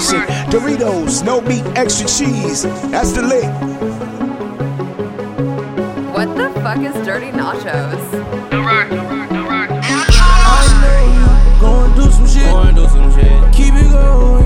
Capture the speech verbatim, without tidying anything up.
Nation. Doritos, no meat, extra cheese. That's the lick. What the fuck is Dirty Nachos? No rock, no rock, no rock. I know you gon' do some shit. Going do some shit. Keep it going.